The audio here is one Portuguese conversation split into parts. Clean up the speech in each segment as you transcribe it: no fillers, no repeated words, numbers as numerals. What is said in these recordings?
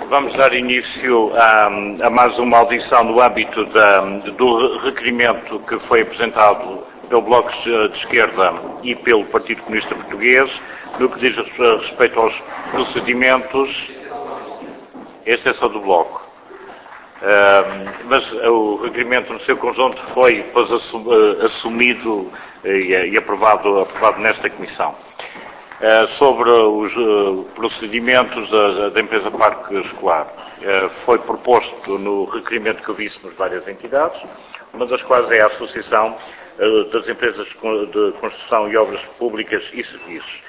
Vamos dar início a mais uma audição no âmbito do requerimento que foi apresentado pelo Bloco de Esquerda e pelo Partido Comunista Português, no que diz respeito aos procedimentos. Este é só do Bloco. Mas o requerimento no seu conjunto foi depois assumido e aprovado nesta Comissão. Sobre os procedimentos da empresa Parque Escolar. Foi proposto no requerimento que víssemos várias entidades, uma das quais é a Associação das Empresas de Construção e Obras Públicas e Serviços.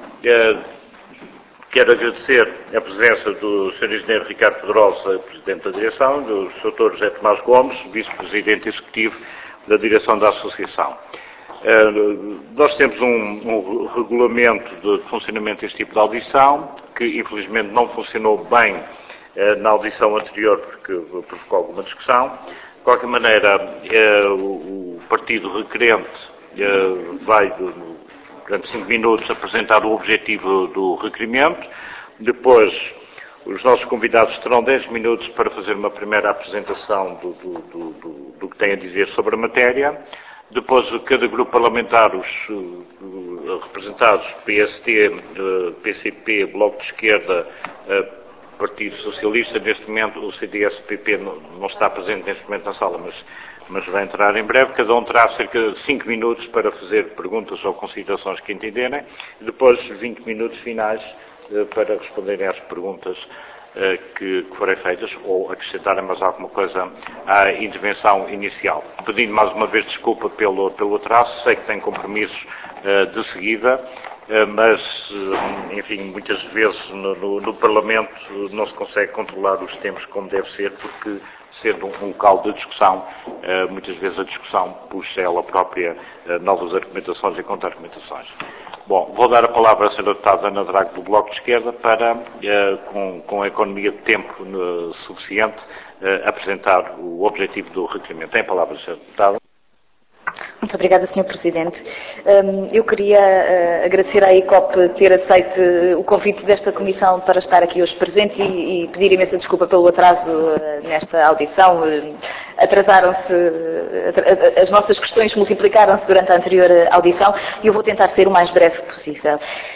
Quero agradecer a presença do Sr. Engenheiro Ricardo Pedrosa, Presidente da Direção, do Sr. José Tomás Gomes, Vice-Presidente Executivo da Direção da Associação. Nós temos um regulamento de funcionamento deste tipo de audição, que infelizmente não funcionou bem na audição anterior, porque provocou alguma discussão. De qualquer maneira, o partido requerente vai, durante 5 minutos, apresentar o objetivo do requerimento. Depois, os nossos convidados terão 10 minutos para fazer uma primeira apresentação do que tem a dizer sobre a matéria. Depois, cada grupo parlamentar, os representados, PST, PCP, Bloco de Esquerda, Partido Socialista, neste momento o CDS-PP não está presente neste momento na sala, mas vai entrar em breve. Cada um terá cerca de 5 minutos para fazer perguntas ou considerações que entenderem, e depois 20 minutos finais para responderem às perguntas que forem feitas ou acrescentarem mais alguma coisa à intervenção inicial. Pedindo mais uma vez desculpa pelo atraso, sei que tem compromissos de seguida, mas, enfim, muitas vezes no Parlamento não se consegue controlar os tempos como deve ser, porque, sendo um local de discussão, muitas vezes a discussão puxa ela própria novas argumentações e contra-argumentações. Bom, vou dar a palavra à Sra. Deputada Ana Drago do Bloco de Esquerda para, com a economia de tempo suficiente, apresentar o objetivo do requerimento. Tem a palavra, Sra. Deputada. Muito obrigada, Sr. Presidente. Eu queria agradecer à ICOP ter aceito o convite desta Comissão para estar aqui hoje presente e pedir imensa desculpa pelo atraso nesta audição. Atrasaram-se, as nossas questões multiplicaram-se durante a anterior audição e eu vou tentar ser o mais breve possível.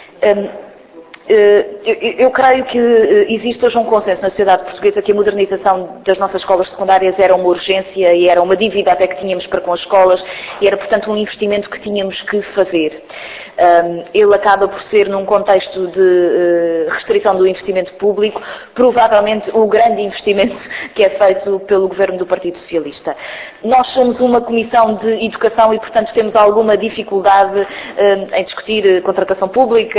Eu creio que existe hoje um consenso na sociedade portuguesa que a modernização das nossas escolas secundárias era uma urgência e era uma dívida até que tínhamos para com as escolas e era, portanto, um investimento que tínhamos que fazer. Ele acaba por ser, num contexto de restrição do investimento público, provavelmente o grande investimento que é feito pelo Governo do Partido Socialista. Nós somos uma comissão de educação e, portanto, temos alguma dificuldade em discutir contratação pública.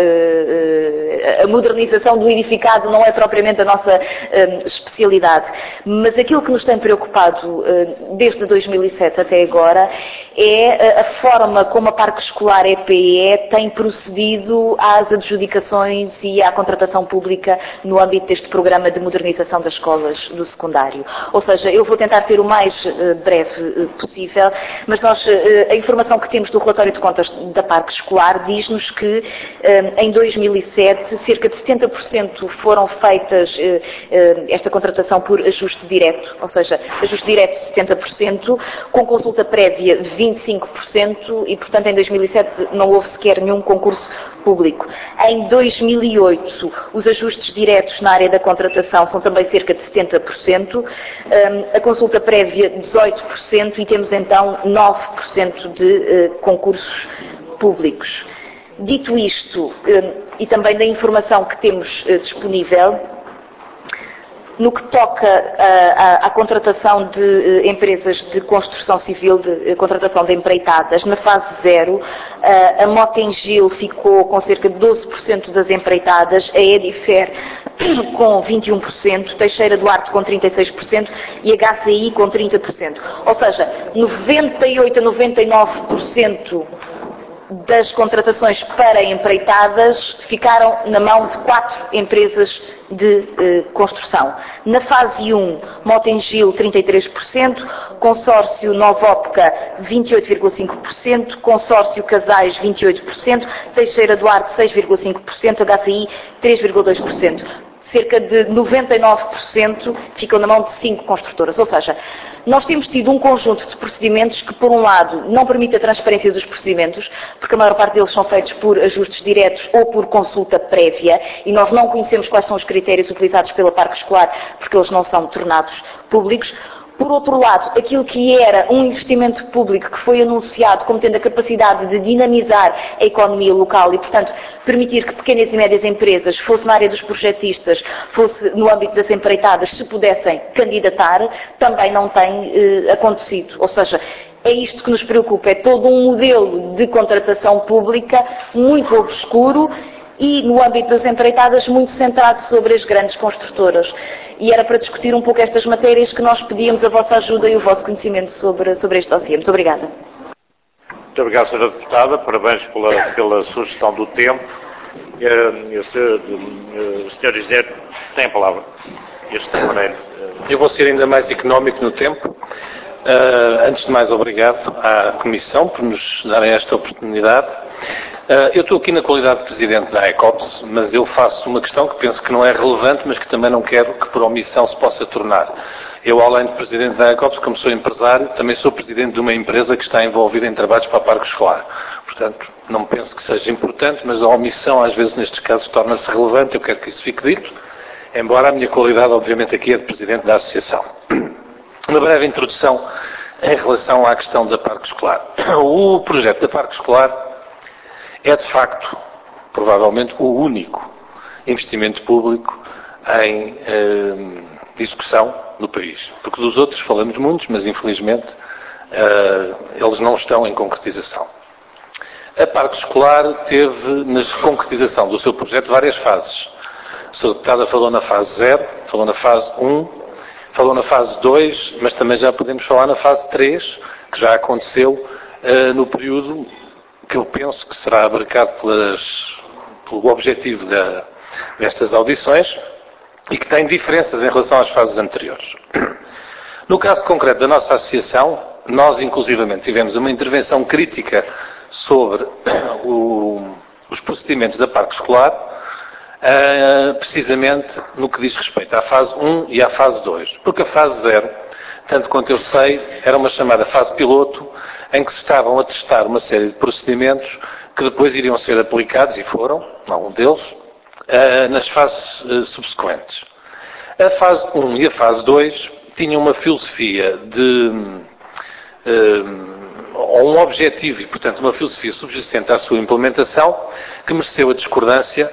A modernização do edificado não é propriamente a nossa especialidade, mas aquilo que nos tem preocupado desde 2007 até agora é a forma como a Parque Escolar EPE tem procedido às adjudicações e à contratação pública no âmbito deste programa de modernização das escolas do secundário. Ou seja, eu vou tentar ser o mais breve possível, mas a informação que temos do relatório de contas da Parque Escolar diz-nos que em 2007 cerca de 70% foram feitas esta contratação por ajuste direto, ou seja, ajuste direto 70%, com consulta prévia 25% e, portanto, em 2007 não houve sequer nenhum concurso público. Em 2008, os ajustes diretos na área da contratação são também cerca de 70%, a consulta prévia 18% e temos então 9% de concursos públicos. Dito isto, e também da informação que temos disponível, no que toca à contratação de empresas de construção civil, de contratação de empreitadas, na fase 0, a Motengil ficou com cerca de 12% das empreitadas, a Edifer com 21%, Teixeira Duarte com 36% e a HCI com 30%. Ou seja, 98 a 99% das contratações para empreitadas ficaram na mão de 4 empresas de construção. Na fase 1, Motengil 33%, consórcio Novóptica 28,5%, consórcio Casais 28%, Teixeira Duarte 6,5%, HCI 3,2%. cerca de 99% ficam na mão de 5 construtoras. Ou seja, nós temos tido um conjunto de procedimentos que, por um lado, não permite a transparência dos procedimentos, porque a maior parte deles são feitos por ajustes diretos ou por consulta prévia, e nós não conhecemos quais são os critérios utilizados pela Parque Escolar, porque eles não são tornados públicos. Por outro lado, aquilo que era um investimento público que foi anunciado como tendo a capacidade de dinamizar a economia local e, portanto, permitir que pequenas e médias empresas, fosse na área dos projetistas, fosse no âmbito das empreitadas, se pudessem candidatar, também não tem acontecido. Ou seja, é isto que nos preocupa, é todo um modelo de contratação pública muito obscuro e, no âmbito das empreitadas, muito centrado sobre as grandes construtoras. E era para discutir um pouco estas matérias que nós pedíamos a vossa ajuda e o vosso conhecimento sobre este dossiê. Muito obrigada. Muito obrigado, Sra. Deputada. Parabéns pela sugestão do tempo. O Sr. Engenheiro tem a palavra. Eu vou ser ainda mais económico no tempo. Antes de mais, obrigado à Comissão por nos darem esta oportunidade. Eu estou aqui na qualidade de Presidente da AECOPS, mas eu faço uma questão que penso que não é relevante, mas que também não quero que por omissão se possa tornar. Eu, além de Presidente da AECOPS, como sou empresário, também sou Presidente de uma empresa que está envolvida em trabalhos para a Parque Escolar. Portanto, não penso que seja importante, mas a omissão às vezes nestes casos torna-se relevante, eu quero que isso fique dito, embora a minha qualidade obviamente aqui é de Presidente da Associação. Uma breve introdução em relação à questão da Parque Escolar. O projeto da Parque Escolar é, de facto, provavelmente o único investimento público em execução no país. Porque dos outros falamos muitos, mas infelizmente eles não estão em concretização. A Parque Escolar teve, na concretização do seu projeto, várias fases. A Sra. Deputada falou na fase 0, falou na fase 1, falou na fase 2, mas também já podemos falar na fase 3, que já aconteceu no período que eu penso que será abarcado pelo objetivo destas audições e que tem diferenças em relação às fases anteriores. No caso concreto da nossa associação, nós inclusivamente tivemos uma intervenção crítica sobre os procedimentos da Parque Escolar, precisamente no que diz respeito à fase 1 e à fase 2. Porque a fase 0, tanto quanto eu sei, era uma chamada fase piloto, em que se estavam a testar uma série de procedimentos que depois iriam ser aplicados, e foram, algum deles, nas fases subsequentes. A fase 1 e a fase 2 tinham uma filosofia ou um objetivo, e portanto uma filosofia subjacente à sua implementação, que mereceu a discordância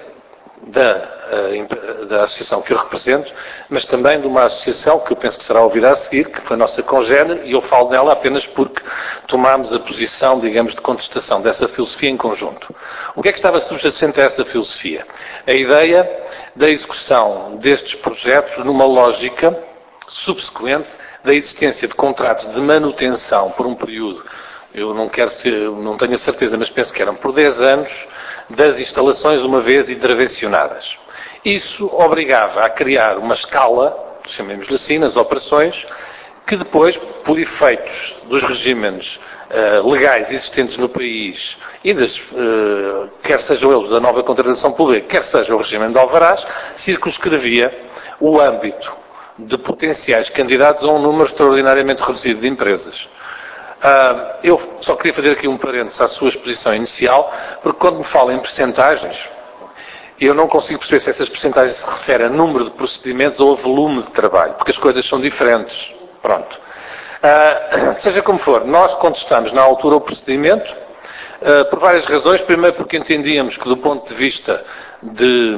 da associação que eu represento, mas também de uma associação que eu penso que será ouvida a seguir, que foi a nossa congénere, e eu falo nela apenas porque tomámos a posição, digamos, de contestação dessa filosofia em conjunto. O que é que estava subjacente a essa filosofia? A ideia da execução destes projetos numa lógica subsequente da existência de contratos de manutenção por um período, eu não tenho a certeza, mas penso que eram por 10 anos, das instalações uma vez intervencionadas. Isso obrigava a criar uma escala, chamemos-lhe assim, nas operações, que depois, por efeitos dos regimes legais existentes no país, e quer sejam eles da nova contratação pública, quer seja o regime de alvarás, circunscrevia o âmbito de potenciais candidatos a um número extraordinariamente reduzido de empresas. Eu só queria fazer aqui um parênteses à sua exposição inicial, porque quando me fala em percentagens, eu não consigo perceber se essas percentagens se referem a número de procedimentos ou a volume de trabalho, porque as coisas são diferentes. Pronto. Seja como for, nós contestamos na altura o procedimento, por várias razões. Primeiro porque entendíamos que do ponto de vista de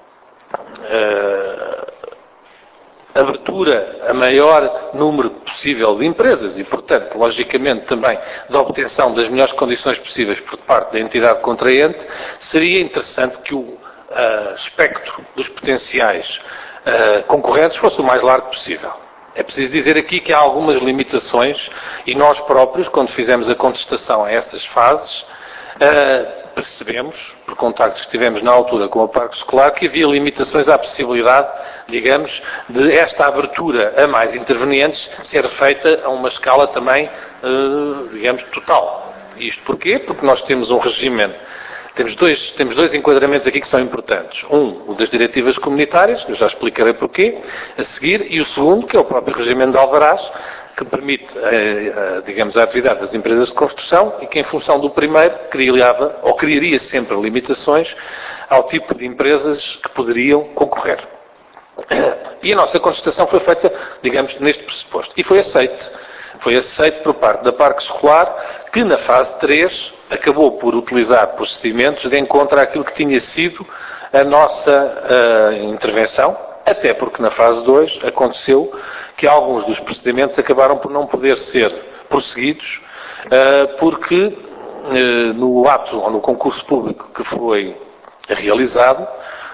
abertura a maior número possível de empresas e, portanto, logicamente também da obtenção das melhores condições possíveis por parte da entidade contraente, seria interessante que o espectro dos potenciais concorrentes fosse o mais largo possível. É preciso dizer aqui que há algumas limitações e nós próprios, quando fizemos a contestação a essas fases, percebemos, por contactos que tivemos na altura com o Parque Escolar, que havia limitações à possibilidade, digamos, de esta abertura a mais intervenientes ser feita a uma escala também, digamos, total. Isto porquê? Porque nós temos um regime Temos dois enquadramentos aqui que são importantes. O das diretivas comunitárias, que eu já explicarei porquê, a seguir, e o segundo, que é o próprio regimento de alvarás, que permite, digamos, a atividade das empresas de construção e que, em função do primeiro, criaria sempre limitações ao tipo de empresas que poderiam concorrer. E a nossa contestação foi feita, digamos, neste pressuposto. E foi aceito. Foi aceito por parte da Parque Escolar, que na fase 3 acabou por utilizar procedimentos de encontro àquilo que tinha sido a nossa intervenção, até porque na fase 2 aconteceu que alguns dos procedimentos acabaram por não poder ser prosseguidos, porque no ato ou no concurso público que foi realizado,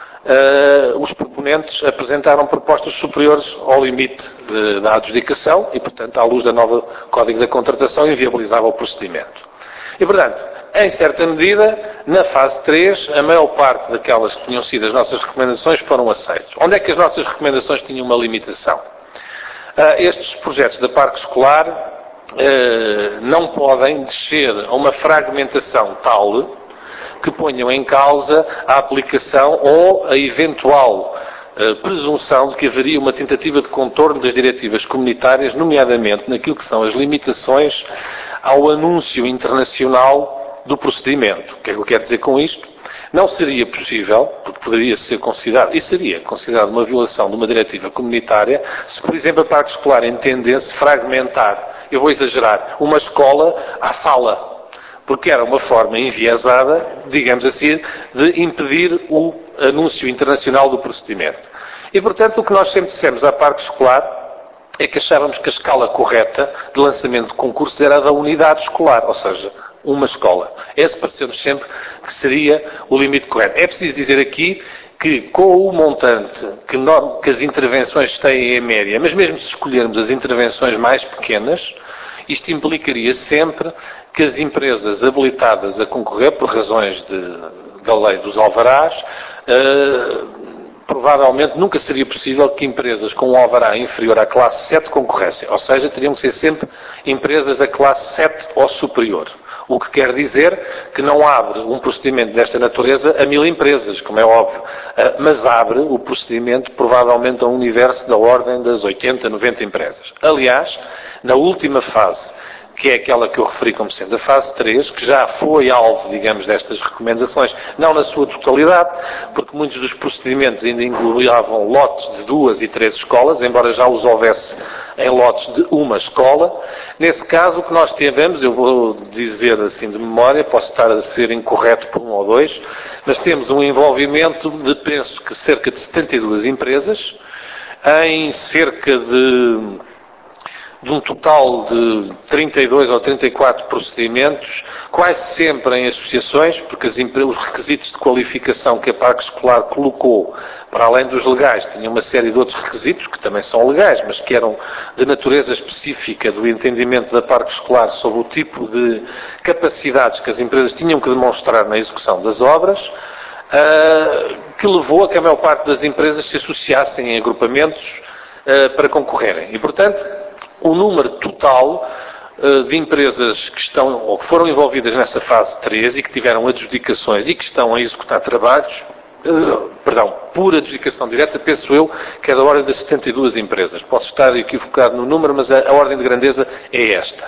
os proponentes apresentaram propostas superiores ao limite da adjudicação e, portanto, à luz da nova Código da Contratação, inviabilizava o procedimento. E, portanto, em certa medida, na fase 3, a maior parte daquelas que tinham sido as nossas recomendações foram aceitas. Onde é que as nossas recomendações tinham uma limitação? Estes projetos da Parque Escolar não podem descer a uma fragmentação tal que ponham em causa a aplicação ou a eventual presunção de que haveria uma tentativa de contorno das diretivas comunitárias, nomeadamente naquilo que são as limitações ao anúncio internacional do procedimento. O que é que eu quero dizer com isto? Não seria possível, porque poderia ser considerado, e seria considerado uma violação de uma diretiva comunitária, se, por exemplo, a Parque Escolar entendesse fragmentar, eu vou exagerar, uma escola à sala, porque era uma forma enviesada, digamos assim, de impedir o anúncio internacional do procedimento. E, portanto, o que nós sempre dissemos à Parque Escolar é que achávamos que a escala correta de lançamento de concursos era a da unidade escolar, ou seja, uma escola. Esse pareceu-nos sempre que seria o limite correto. É preciso dizer aqui que com o montante que as intervenções têm em média, mas mesmo se escolhermos as intervenções mais pequenas, isto implicaria sempre que as empresas habilitadas a concorrer por razões da lei dos alvarás, provavelmente nunca seria possível que empresas com um alvará inferior à classe 7 concorressem. Ou seja, teriam que ser sempre empresas da classe 7 ou superior. O que quer dizer que não abre um procedimento desta natureza a 1000 empresas, como é óbvio, mas abre o procedimento provavelmente a um universo da ordem das 80, 90 empresas. Aliás, na última fase, que é aquela que eu referi como sendo a fase 3, que já foi alvo, digamos, destas recomendações, não na sua totalidade, porque muitos dos procedimentos ainda englobavam lotes de 2 e 3 escolas, embora já os houvesse em lotes de uma escola. Nesse caso, o que nós tivemos, eu vou dizer assim de memória, posso estar a ser incorreto por 1 ou 2, mas temos um envolvimento de, penso que cerca de 72 empresas, em cerca de um total de 32 ou 34 procedimentos, quase sempre em associações, porque os requisitos de qualificação que a Parque Escolar colocou, para além dos legais, tinha uma série de outros requisitos, que também são legais, mas que eram de natureza específica do entendimento da Parque Escolar sobre o tipo de capacidades que as empresas tinham que demonstrar na execução das obras, que levou a que a maior parte das empresas se associassem em agrupamentos para concorrerem. E, portanto, o número total de empresas que estão ou que foram envolvidas nessa fase 3 e que tiveram adjudicações e que estão a executar trabalhos, por adjudicação direta, penso eu, que é da ordem de 72 empresas. Posso estar equivocado no número, mas a ordem de grandeza é esta.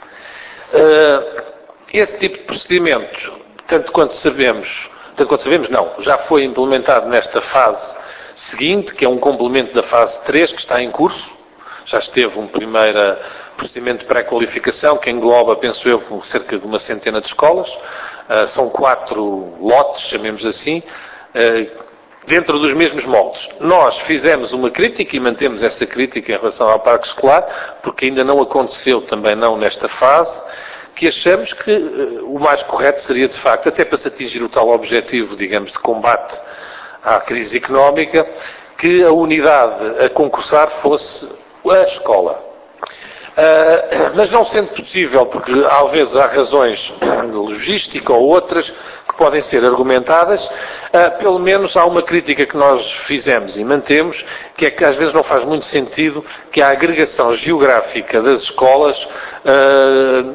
Esse tipo de procedimentos, tanto quanto sabemos, não, já foi implementado nesta fase seguinte, que é um complemento da fase 3, que está em curso. Já esteve um primeiro procedimento de pré-qualificação que engloba, penso eu, cerca de 100 de escolas. São 4 lotes, chamemos assim, dentro dos mesmos moldes. Nós fizemos uma crítica e mantemos essa crítica em relação ao Parque Escolar, porque ainda não aconteceu, também não nesta fase, que achamos que o mais correto seria, de facto, até para se atingir o tal objetivo, digamos, de combate à crise económica, que a unidade a concursar fosse a escola. Mas não sendo possível, porque às vezes há razões de logística ou outras que podem ser argumentadas, pelo menos há uma crítica que nós fizemos e mantemos, que é que às vezes não faz muito sentido que a agregação geográfica das escolas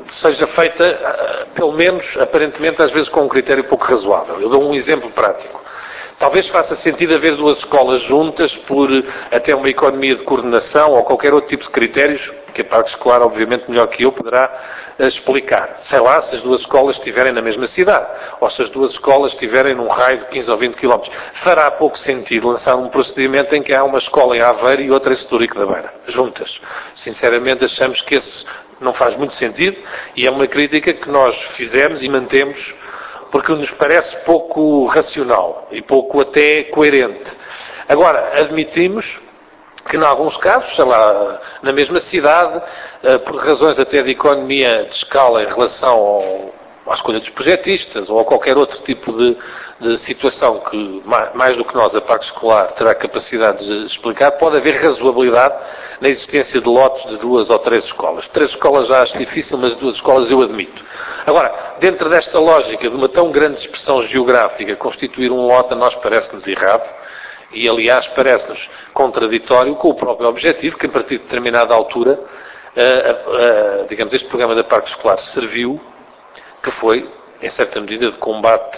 seja feita, pelo menos, aparentemente, às vezes com um critério pouco razoável. Eu dou um exemplo prático. Talvez faça sentido haver duas escolas juntas por até uma economia de coordenação ou qualquer outro tipo de critérios que a parte escolar, obviamente, melhor que eu, poderá explicar. Sei lá, se as duas escolas estiverem na mesma cidade, ou se as duas escolas estiverem num raio de 15 ou 20 km. Fará pouco sentido lançar um procedimento em que há uma escola em Aveiro e outra em Setúbal da Beira, juntas. Sinceramente, achamos que esse não faz muito sentido e é uma crítica que nós fizemos e mantemos porque nos parece pouco racional e pouco até coerente. Agora, admitimos que, em alguns casos, sei lá, na mesma cidade, por razões até de economia de escala em relação à escolha dos projetistas ou a qualquer outro tipo de situação que, mais do que nós, a parte escolar terá capacidade de explicar, pode haver razoabilidade na existência de lotes de 2 ou 3 escolas. 3 escolas já acho difícil, mas 2 escolas eu admito. Agora, dentro desta lógica de uma tão grande dispersão geográfica, constituir um lote a nós parece-nos errado e, aliás, parece-nos contraditório com o próprio objetivo que, a partir de determinada altura, digamos, este programa da parte escolar serviu, que foi, em certa medida, de combate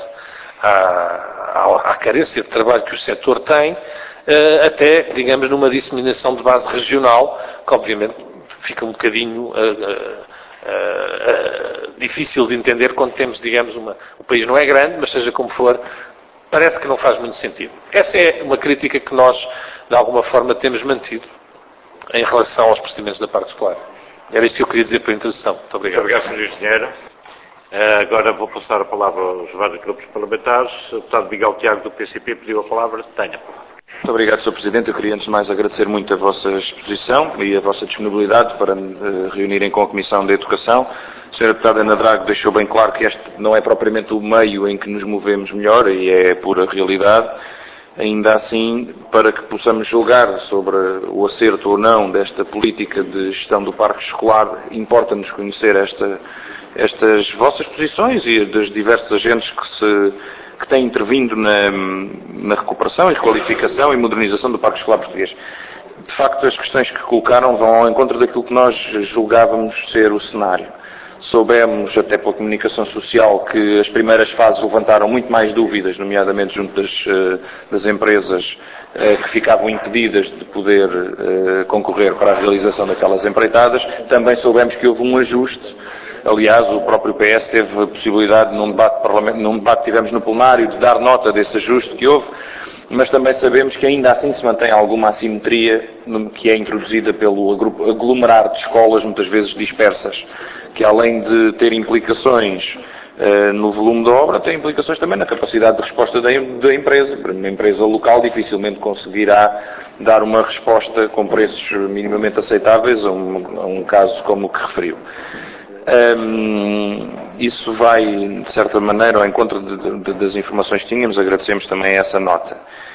à carência de trabalho que o setor tem, até, digamos, numa disseminação de base regional, que obviamente fica um bocadinho difícil de entender quando temos, digamos, o país não é grande, mas seja como for, parece que não faz muito sentido. Essa é uma crítica que nós, de alguma forma, temos mantido em relação aos procedimentos da parte escolar. Era isto que eu queria dizer para a introdução. Muito obrigado. Muito obrigado, Sr. Engenheiro. Agora vou passar a palavra aos vários grupos parlamentares. O deputado Miguel Tiago, do PCP, pediu a palavra. Tenha a palavra. Muito obrigado, Sr. Presidente. Eu queria, antes de mais, agradecer muito a vossa exposição e a vossa disponibilidade para reunirem com a Comissão de Educação. A Sra. Deputada Ana Drago deixou bem claro que este não é propriamente o meio em que nos movemos melhor, e é pura realidade. Ainda assim, para que possamos julgar sobre o acerto ou não desta política de gestão do parque escolar, importa-nos conhecer estas vossas posições e das diversos agentes que têm intervindo na recuperação e requalificação e modernização do parque escolar português. De facto, as questões que colocaram vão ao encontro daquilo que nós julgávamos ser o cenário. Soubemos, até pela comunicação social, que as primeiras fases levantaram muito mais dúvidas, nomeadamente junto das empresas que ficavam impedidas de poder concorrer para a realização daquelas empreitadas. Também soubemos que houve um ajuste. Aliás, o próprio PS teve a possibilidade, num debate que tivemos no plenário, de dar nota desse ajuste que houve, mas também sabemos que ainda assim se mantém alguma assimetria que é introduzida pelo aglomerar de escolas, muitas vezes dispersas, que além de ter implicações no volume da obra, tem implicações também na capacidade de resposta da empresa. Uma empresa local dificilmente conseguirá dar uma resposta com preços minimamente aceitáveis a um caso como o que referiu. Isso vai, de certa maneira, ao encontro das informações que tínhamos. Agradecemos também essa nota.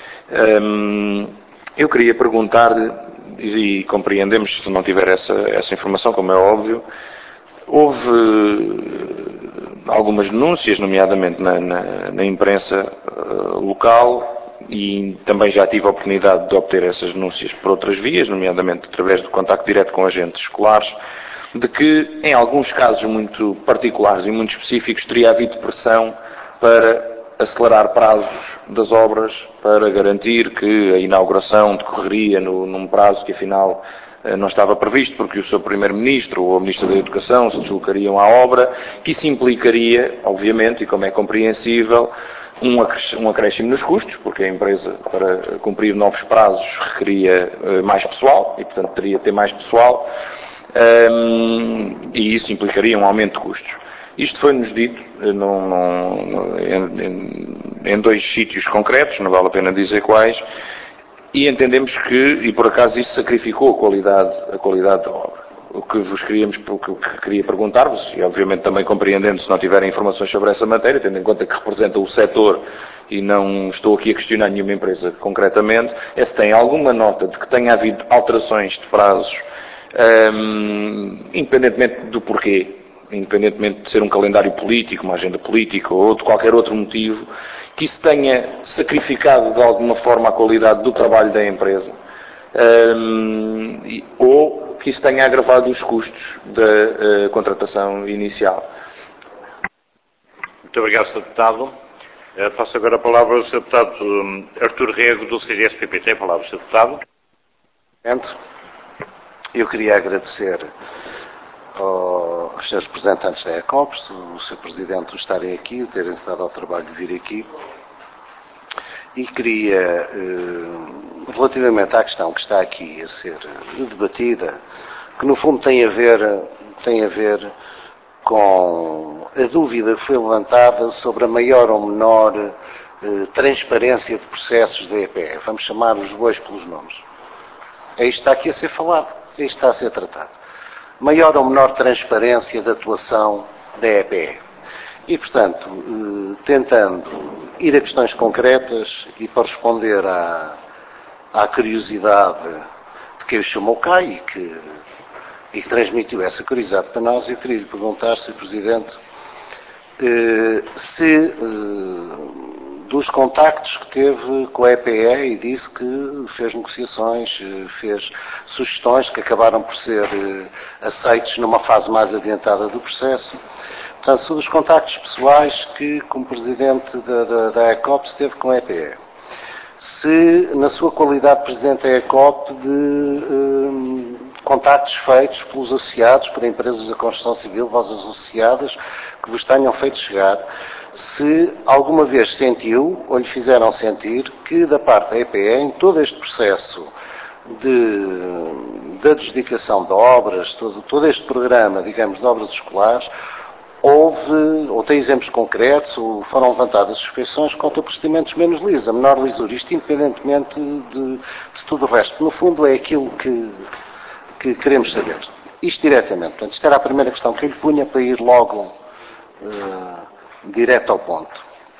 Eu queria perguntar-lhe, e compreendemos se não tiver essa informação, como é óbvio, houve algumas denúncias, nomeadamente na imprensa local, e também já tive a oportunidade de obter essas denúncias por outras vias, nomeadamente através do contacto direto com agentes escolares, de que, em alguns casos muito particulares e muito específicos, teria havido pressão para acelerar prazos das obras, para garantir que a inauguração decorreria num prazo que, afinal, não estava previsto, porque o seu Primeiro-Ministro ou o Ministro da Educação se deslocariam à obra, que isso implicaria, obviamente, e como é compreensível, um acréscimo nos custos, porque a empresa, para cumprir novos prazos, requeria mais pessoal, e, portanto, teria de ter mais pessoal, e isso implicaria um aumento de custos. Isto foi-nos dito em 2 sítios concretos, não vale a pena dizer quais, e entendemos que, e por acaso isso sacrificou a qualidade da obra. O que queria perguntar-vos, e obviamente também compreendendo se não tiverem informações sobre essa matéria, tendo em conta que representa o setor e não estou aqui a questionar nenhuma empresa concretamente, é se tem alguma nota de que tenha havido alterações de prazos, independentemente do porquê, independentemente de ser um calendário político, uma agenda política ou de qualquer outro motivo, que isso tenha sacrificado de alguma forma a qualidade do trabalho da empresa, ou que isso tenha agravado os custos da contratação inicial. Muito obrigado, Sr. Deputado. Passo agora a palavra ao Sr. Deputado Artur Rego, do CDS-PP. Tem a palavra, Sr. Deputado. Eu queria agradecer aos senhores representantes da ECOPS, o Sr. Presidente, por estarem aqui, o terem-se dado ao trabalho de vir aqui. E queria, relativamente à questão que está aqui a ser debatida, que no fundo tem a ver com a dúvida que foi levantada sobre a maior ou menor transparência de processos da EPE. Vamos chamar os bois pelos nomes. É isto que está aqui a ser falado, é isto que está a ser tratado. Maior ou menor transparência da atuação da EPE. E, portanto, tentando ir a questões concretas e para responder à curiosidade de quem o chamou cá e que transmitiu essa curiosidade para nós, eu queria lhe perguntar, Sr. Presidente, se dos contactos que teve com a EPE e disse que fez negociações, fez sugestões que acabaram por ser aceites numa fase mais adiantada do processo. Portanto, sobre os contactos pessoais que, como Presidente da ECOP, teve com a EPE. Se, na sua qualidade de Presidente da ECOP, de contactos feitos pelos associados, por empresas da construção civil, vossas associadas, que vos tenham feito chegar, se alguma vez sentiu, ou lhe fizeram sentir, que da parte da EPE, em todo este processo de adjudicação de obras, todo este programa, digamos, de obras escolares, houve, ou tem exemplos concretos, ou foram levantadas suspeições quanto a procedimentos menos lisos, a menor lisura, isto independentemente de tudo o resto. No fundo é aquilo que queremos saber. Isto diretamente. Portanto, isto era a primeira questão que eu lhe punha para ir logo direto ao ponto.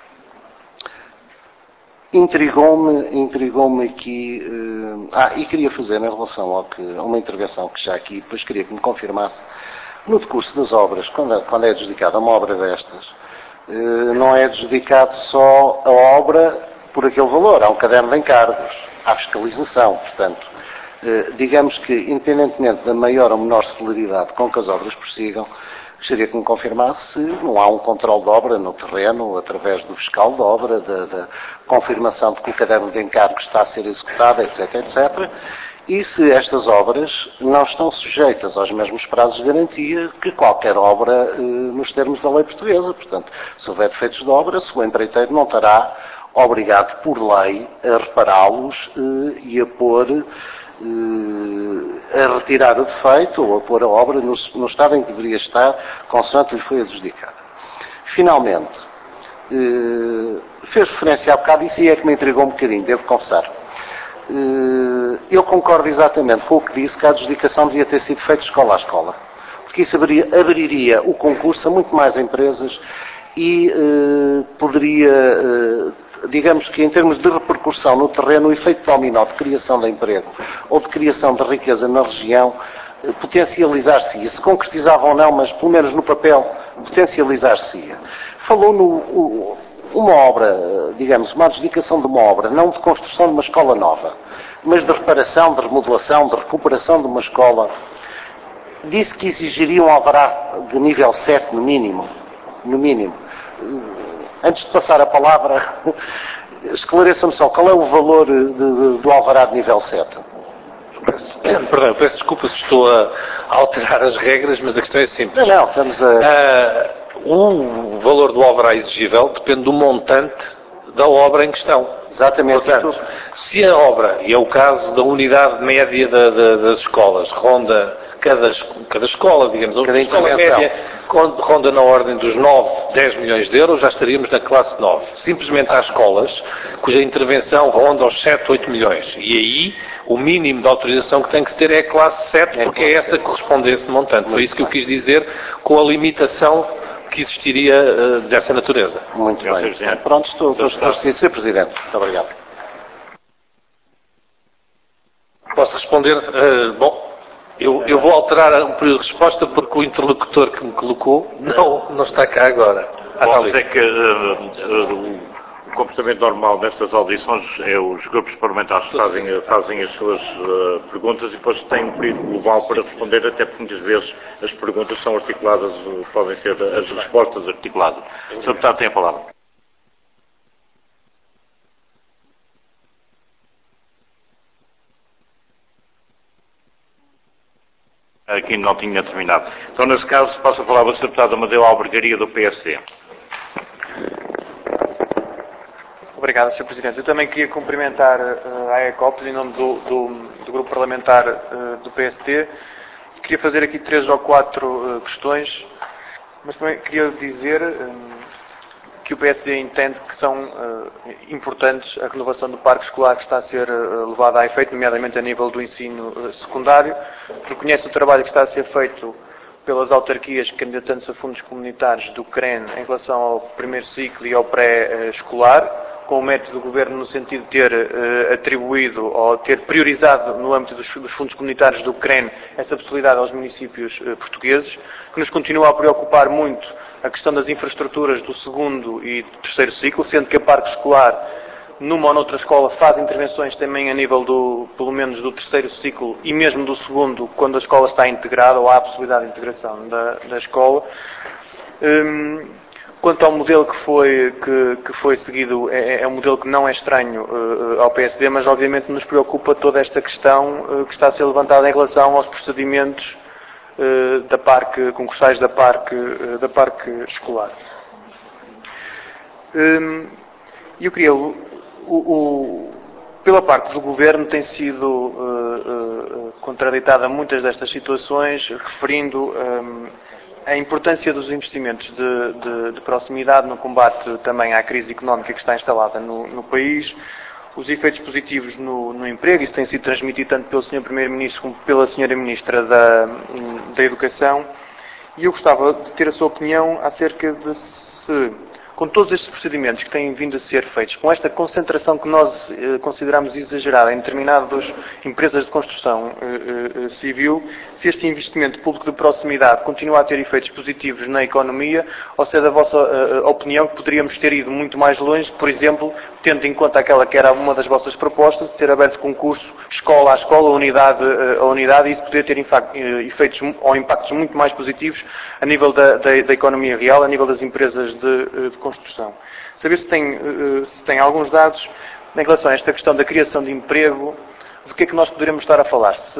Intrigou-me aqui, e queria fazer em relação a uma intervenção que já aqui, depois queria que me confirmasse. No decurso das obras, quando é adjudicada uma obra destas, não é adjudicado só a obra por aquele valor. Há um caderno de encargos, há fiscalização. Portanto, digamos que, independentemente da maior ou menor celeridade com que as obras prossigam, gostaria que me confirmasse se não há um controle de obra no terreno, através do fiscal de obra, da confirmação de que o caderno de encargos está a ser executado, etc., etc., e se estas obras não estão sujeitas aos mesmos prazos de garantia que qualquer obra nos termos da lei portuguesa. Portanto, se houver defeitos de obra, o empreiteiro não estará obrigado por lei a repará-los e a pôr, a retirar o defeito ou a pôr a obra no estado em que deveria estar, consoante lhe foi adjudicada. Finalmente, fez referência há bocado, isso aí é que me intrigou um bocadinho, devo confessar. Eu concordo exatamente com o que disse, que a adjudicação devia ter sido feita escola a escola, porque isso abriria o concurso a muito mais empresas e poderia, digamos que em termos de repercussão no terreno, o efeito dominó de criação de emprego ou de criação de riqueza na região potencializar-se-ia, se concretizava ou não, mas pelo menos no papel potencializar-se-ia. Falou uma obra, digamos, uma adjudicação de uma obra, não de construção de uma escola nova, mas de reparação, de remodelação, de recuperação de uma escola. Disse que exigiria um alvará de nível 7 no mínimo. No mínimo. Antes de passar a palavra, esclareça-me só, qual é o valor do alvará de nível 7? Perdão, peço desculpa se estou a alterar as regras, mas a questão é simples. Não, estamos a... O valor do alvará exigível depende do montante da obra em questão. Exatamente. Portanto, se a obra, e é o caso da unidade média das escolas, ronda cada escola, digamos, a escola média ronda na ordem dos 9, 10 milhões de euros, já estaríamos na classe 9. Simplesmente há escolas cuja intervenção ronda aos 7, 8 milhões. E aí, o mínimo de autorização que tem que se ter é a classe 7, porque é essa que corresponde a esse montante. Foi isso que eu quis dizer com a limitação que existiria dessa natureza. Muito bem. Pronto, estou esclarecido. Sr. Presidente, muito obrigado. Posso responder? Bom, eu vou alterar o período de resposta porque o interlocutor que me colocou não está cá agora. Vamos dizer que O comportamento normal nestas audições é os grupos parlamentares fazem as suas perguntas e depois têm um período global para responder, até porque muitas vezes as perguntas são articuladas, podem ser as respostas articuladas. O Sr. Deputado tem a palavra. Aqui não tinha terminado. Então, nesse caso, passo a palavra ao Sr. Deputado Amadeu Albergaria, do PSD. Obrigado, Sr. Presidente. Eu também queria cumprimentar a ECOPS em nome do Grupo Parlamentar do PSD. Queria fazer aqui 3 ou 4 questões, mas também queria dizer que o PSD entende que são importantes a renovação do parque escolar que está a ser levada a efeito, nomeadamente a nível do ensino secundário. Reconhece o trabalho que está a ser feito pelas autarquias candidatando-se a fundos comunitários do CREN em relação ao primeiro ciclo e ao pré-escolar, com o mérito do Governo no sentido de ter atribuído ou ter priorizado no âmbito dos fundos comunitários do CREN essa possibilidade aos municípios portugueses, que nos continua a preocupar muito a questão das infraestruturas do segundo e do terceiro ciclo, sendo que a parque escolar, numa ou noutra escola, faz intervenções também a nível pelo menos do terceiro ciclo e mesmo do segundo, quando a escola está integrada ou há a possibilidade de integração da escola. Quanto ao modelo que foi seguido, é um modelo que não é estranho ao PSD, mas obviamente nos preocupa toda esta questão que está a ser levantada em relação aos procedimentos concursais da parque escolar. Eu queria, pela parte do Governo, tem sido contraditada muitas destas situações, referindo a importância dos investimentos de proximidade no combate também à crise económica que está instalada no país, os efeitos positivos no emprego. Isso tem sido transmitido tanto pelo Sr. Primeiro-Ministro como pela Sra. Ministra da Educação, e eu gostava de ter a sua opinião acerca de se, com todos estes procedimentos que têm vindo a ser feitos, com esta concentração que nós consideramos exagerada em determinadas empresas de construção civil, se este investimento público de proximidade continua a ter efeitos positivos na economia, ou se é da vossa opinião que poderíamos ter ido muito mais longe, por exemplo, tendo em conta aquela que era uma das vossas propostas, de ter aberto concurso escola a escola, unidade a unidade, e isso poderia ter efeitos ou impactos muito mais positivos a nível da economia real, a nível das empresas de construção. Saber se tem alguns dados em relação a esta questão da criação de emprego, do que é que nós poderemos estar a falar? Se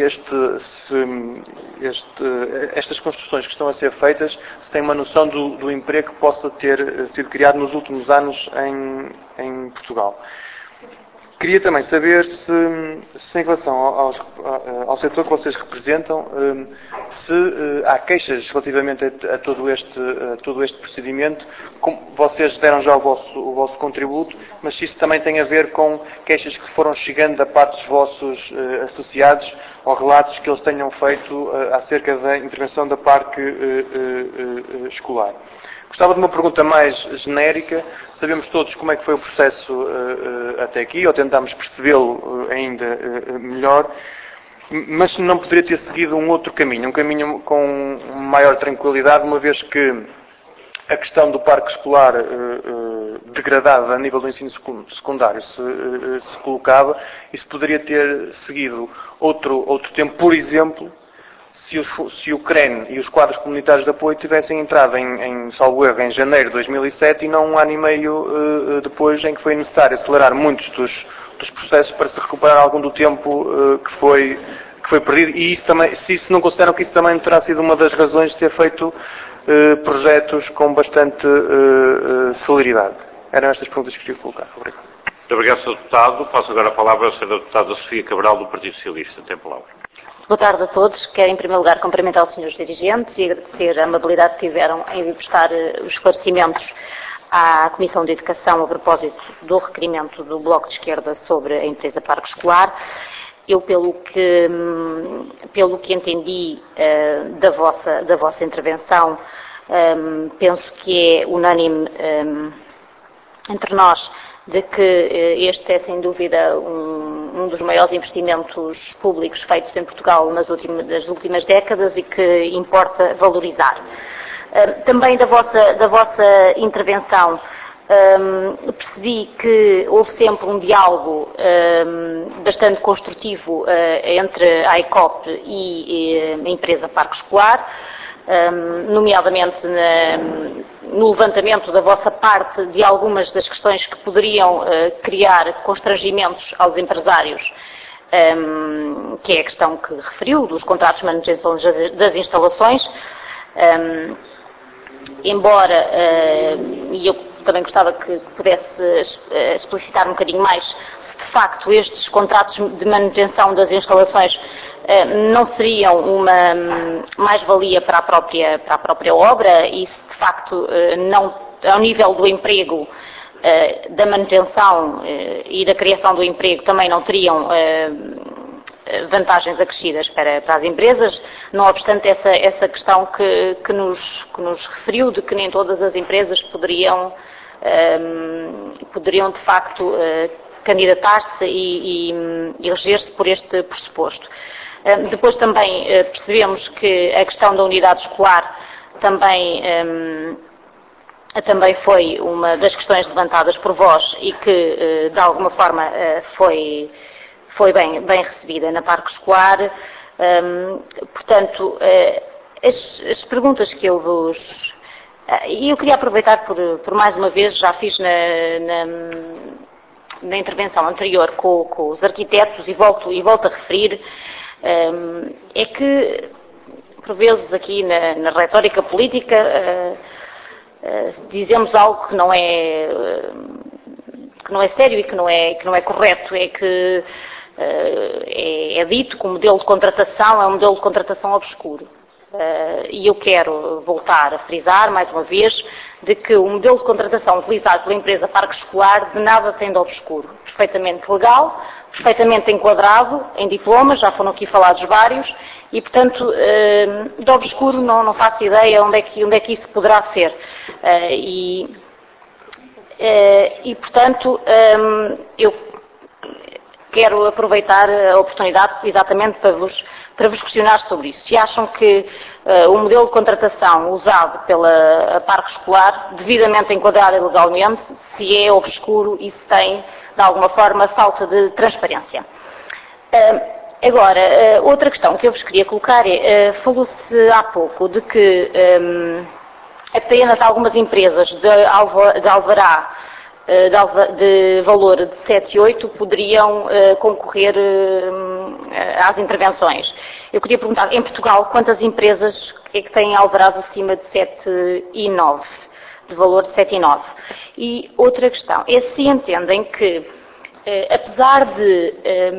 estas construções que estão a ser feitas, se tem uma noção do emprego que possa ter sido criado nos últimos anos em Portugal. Queria também saber se em relação ao setor que vocês representam, se há queixas relativamente a todo este procedimento. Como vocês deram já o vosso contributo, mas se isso também tem a ver com queixas que foram chegando da parte dos vossos associados ou relatos que eles tenham feito acerca da intervenção da parque escolar. Gostava de uma pergunta mais genérica. Sabemos todos como é que foi o processo até aqui, ou tentámos percebê-lo ainda melhor, mas não poderia ter seguido um outro caminho, um caminho com maior tranquilidade, uma vez que a questão do parque escolar degradado a nível do ensino secundário se colocava, e se poderia ter seguido outro tempo, por exemplo, se o CREN e os quadros comunitários de apoio tivessem entrado salvo erro, em janeiro de 2007 e não um ano e meio depois, em que foi necessário acelerar muitos dos processos para se recuperar algum do tempo que foi perdido. E isso também, se não consideram que isso também terá sido uma das razões de ter feito projetos com bastante celeridade. Eram estas perguntas que queria colocar. Obrigado. Muito obrigado, Sr. Deputado. Passo agora a palavra à Sra. Deputada Sofia Cabral, do Partido Socialista. Tem a palavra. Boa tarde a todos. Quero, em primeiro lugar, cumprimentar os senhores dirigentes e agradecer a amabilidade que tiveram em prestar os esclarecimentos à Comissão de Educação a propósito do requerimento do Bloco de Esquerda sobre a empresa Parque Escolar. Eu, pelo que entendi da vossa intervenção, penso que é unânime entre nós de que este é, sem dúvida, um dos maiores investimentos públicos feitos em Portugal das últimas décadas e que importa valorizar. Também da vossa intervenção Percebi que houve sempre um diálogo bastante construtivo entre a AICOP e a empresa Parque Escolar, nomeadamente no levantamento da vossa parte de algumas das questões que poderiam criar constrangimentos aos empresários, que é a questão que referiu dos contratos de manutenção das instalações, embora, e eu também gostava que pudesse explicitar um bocadinho mais, se de facto estes contratos de manutenção das instalações não seriam uma mais-valia para a própria obra e se de facto não, ao nível do emprego, da manutenção e da criação do emprego também não teriam vantagens acrescidas para as empresas, não obstante essa questão que nos referiu de que nem todas as empresas poderiam de facto candidatar-se e eleger-se por este pressuposto. Depois também percebemos que a questão da unidade escolar também foi uma das questões levantadas por vós e que de alguma forma foi bem recebida na Parque Escolar. Portanto, as perguntas que eu vos... E eu queria aproveitar por mais uma vez, já fiz na intervenção anterior com os arquitetos e volto a referir, é que, por vezes aqui na retórica política, dizemos algo que não é sério e que não é correto, é que é dito que o modelo de contratação é um modelo de contratação obscuro. E eu quero voltar a frisar, mais uma vez, de que o modelo de contratação utilizado pela empresa Parque Escolar de nada tem de obscuro. Perfeitamente legal, perfeitamente enquadrado em diplomas, já foram aqui falados vários, e, portanto, de obscuro não faço ideia onde é que isso poderá ser. Portanto, eu quero aproveitar a oportunidade exatamente para vos questionar sobre isso. Se acham que o modelo de contratação usado pela Parque Escolar, devidamente enquadrado legalmente, se é obscuro e se tem, de alguma forma, falta de transparência. Agora, outra questão que eu vos queria colocar é, falou-se há pouco de que apenas algumas empresas de alvará de valor de 7 e 8 poderiam concorrer às intervenções. Eu queria perguntar, em Portugal, quantas empresas é que têm alvarás acima de 7 e 9, de valor de 7 e 9? E outra questão, é se entendem que, apesar de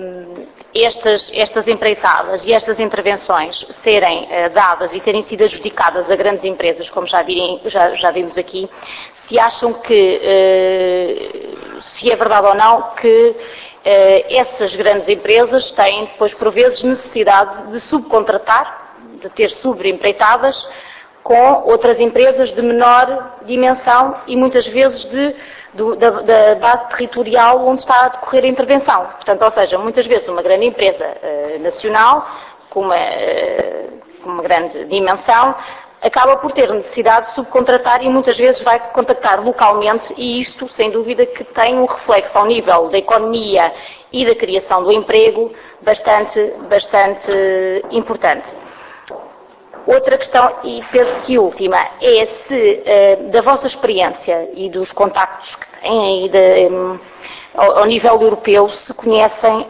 estas empreitadas e estas intervenções serem dadas e terem sido adjudicadas a grandes empresas, como já vimos aqui, se acham que, se é verdade ou não, que essas grandes empresas têm depois por vezes necessidade de subcontratar, de ter sobreempreitadas com outras empresas de menor dimensão e muitas vezes da base territorial onde está a decorrer a intervenção. Portanto, ou seja, muitas vezes uma grande empresa nacional, com uma grande dimensão, acaba por ter necessidade de subcontratar e muitas vezes vai contactar localmente e isto, sem dúvida, que tem um reflexo ao nível da economia e da criação do emprego bastante importante. Outra questão, e penso que última, é se, da vossa experiência e dos contactos que têm aí ao nível europeu, se conhecem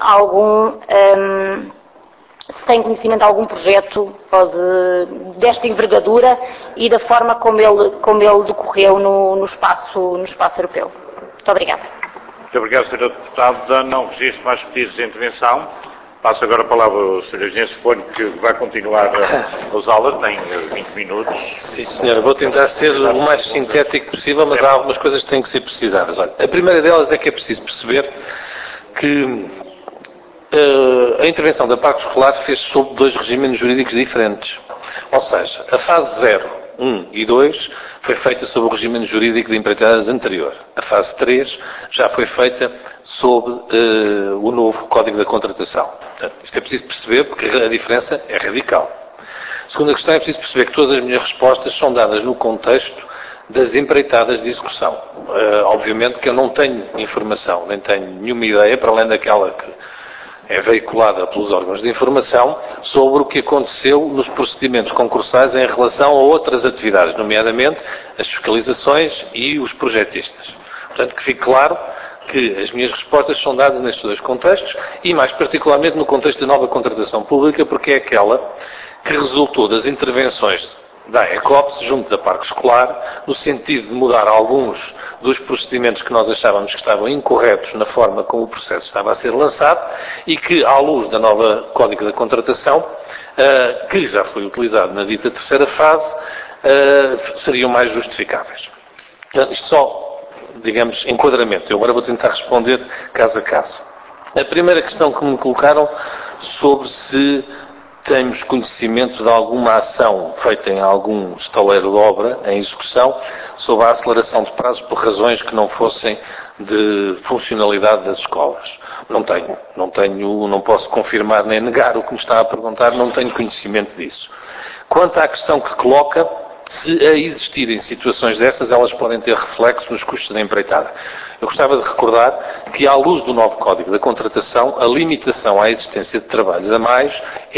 se têm conhecimento de algum projeto desta envergadura e da forma como ele decorreu no espaço europeu. Muito obrigada. Muito obrigado, Sr. Deputado. Não registro mais pedidos de intervenção. Passo agora a palavra ao Sr. Engenheiro, suponho que vai continuar a usá-la, tem 20 minutos. Sim, senhora, vou tentar ser o mais sintético possível, mas há algumas coisas que têm que ser precisadas. Olha, a primeira delas é que é preciso perceber que a intervenção da Parque Escolar fez sob 2 regimes jurídicos diferentes. Ou seja, a fase 0, 1 e 2 foi feita sob o regime jurídico de empreitadas anterior. A fase 3 já foi feita sob o novo Código da Contratação. Portanto, isto é preciso perceber porque a diferença é radical. Segunda questão, é preciso perceber que todas as minhas respostas são dadas no contexto das empreitadas de execução. Obviamente que eu não tenho informação, nem tenho nenhuma ideia, para além daquela que é veiculada pelos órgãos de informação, sobre o que aconteceu nos procedimentos concursais em relação a outras atividades, nomeadamente as fiscalizações e os projetistas. Portanto, que fique claro que as minhas respostas são dadas nestes dois contextos e, mais particularmente, no contexto da nova contratação pública, porque é aquela que resultou das intervenções da ECOPS junto da Parque Escolar, no sentido de mudar alguns dos procedimentos que nós achávamos que estavam incorretos na forma como o processo estava a ser lançado e que, à luz da nova Código da Contratação, que já foi utilizado na dita terceira fase, seriam mais justificáveis. Isto só, digamos, enquadramento. Eu agora vou tentar responder caso a caso. A primeira questão que me colocaram sobre se temos conhecimento de alguma ação feita em algum estaleiro de obra em execução sobre a aceleração de prazos por razões que não fossem de funcionalidade das escolas. Não tenho, não posso confirmar nem negar o que me está a perguntar, não tenho conhecimento disso. Quanto à questão que coloca, se a existirem situações dessas, elas podem ter reflexo nos custos da empreitada. Eu gostava de recordar que, à luz do novo Código da Contratação, a limitação à existência de trabalhos a mais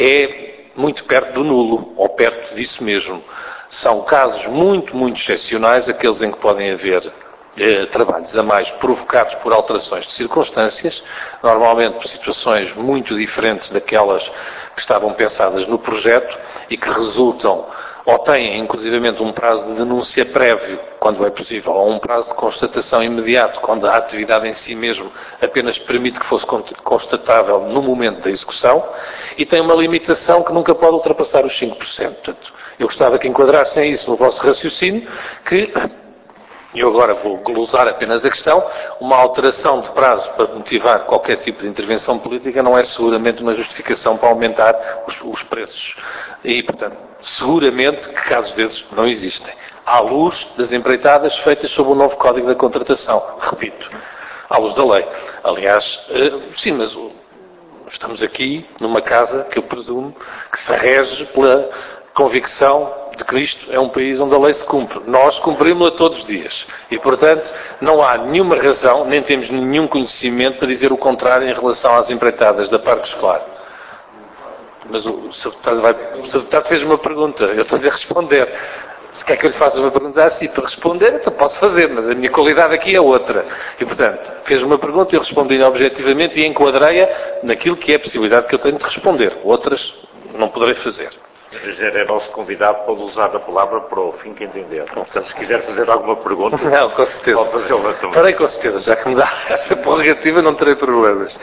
é muito perto do nulo, ou perto disso mesmo. São casos muito, muito excepcionais, aqueles em que podem haver trabalhos a mais provocados por alterações de circunstâncias, normalmente por situações muito diferentes daquelas que estavam pensadas no projeto e que resultam ou têm, inclusivamente, um prazo de denúncia prévio, quando é possível, ou um prazo de constatação imediato, quando a atividade em si mesmo apenas permite que fosse constatável no momento da execução, e tem uma limitação que nunca pode ultrapassar os 5%. Portanto, eu gostava que enquadrassem isso no vosso raciocínio, que, eu agora vou glosar apenas a questão, uma alteração de prazo para motivar qualquer tipo de intervenção política não é seguramente uma justificação para aumentar os preços. E, portanto, seguramente que casos desses não existem. À luz das empreitadas feitas sob o novo Código da Contratação. Repito, à luz da lei. Aliás, sim, mas estamos aqui numa casa que eu presumo que se rege pela convicção de que isto é um país onde a lei se cumpre. Nós cumprimos-la todos os dias. E, portanto, não há nenhuma razão, nem temos nenhum conhecimento para dizer o contrário em relação às empreitadas da Parque Escolar. Mas o Sr. Deputado fez uma pergunta, eu estou-lhe a responder. Se quer que eu lhe faça uma pergunta assim para responder, então posso fazer, mas a minha qualidade aqui é outra. E, portanto, fez uma pergunta, eu respondi-lhe objetivamente e enquadrei-a naquilo que é a possibilidade que eu tenho de responder. Outras não poderei fazer. É nosso convidado, pode usar a palavra para o fim que entender. Portanto, se quiser fazer alguma pergunta, não, com certeza. Pode fazê-la também. Farei com certeza, já que me dá essa prerrogativa, não terei problemas.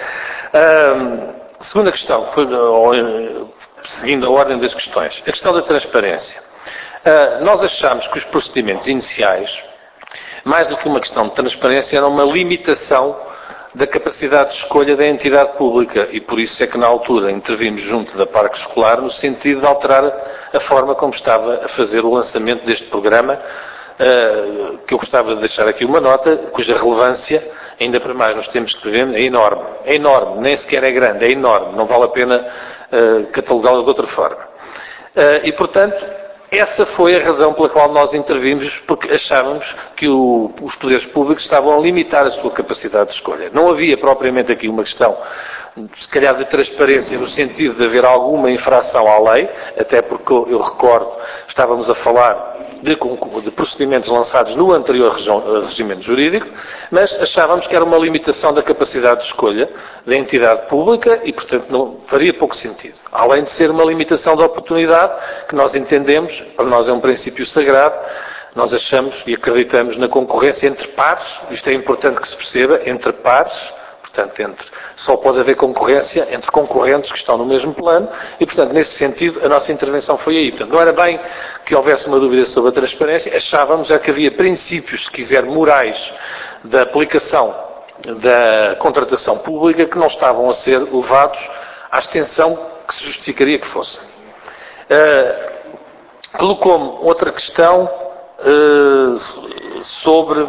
Segunda questão, seguindo a ordem das questões, a questão da transparência. Nós achamos que os procedimentos iniciais, mais do que uma questão de transparência, era uma limitação da capacidade de escolha da entidade pública e por isso é que na altura intervimos junto da Parque Escolar no sentido de alterar a forma como estava a fazer o lançamento deste programa, que eu gostava de deixar aqui uma nota, cuja relevância, ainda para mais nos tempos que vivemos, é enorme. É enorme, nem sequer é grande, é enorme, não vale a pena catalogá-la de outra forma. E portanto, essa foi a razão pela qual nós intervimos, porque achávamos que os poderes públicos estavam a limitar a sua capacidade de escolha. Não havia propriamente aqui uma questão, se calhar, de transparência no sentido de haver alguma infração à lei, até porque eu recordo, estávamos a falar de procedimentos lançados no anterior regimento jurídico, mas achávamos que era uma limitação da capacidade de escolha da entidade pública e, portanto, não faria pouco sentido. Além de ser uma limitação da oportunidade, que nós entendemos, para nós é um princípio sagrado, nós achamos e acreditamos na concorrência entre pares, isto é importante que se perceba, entre pares, portanto, só pode haver concorrência entre concorrentes que estão no mesmo plano e, portanto, nesse sentido, a nossa intervenção foi aí. Portanto, não era bem que houvesse uma dúvida sobre a transparência, achávamos que havia princípios, se quiser, morais da aplicação da contratação pública que não estavam a ser levados à extensão que se justificaria que fossem. Colocou-me outra questão sobre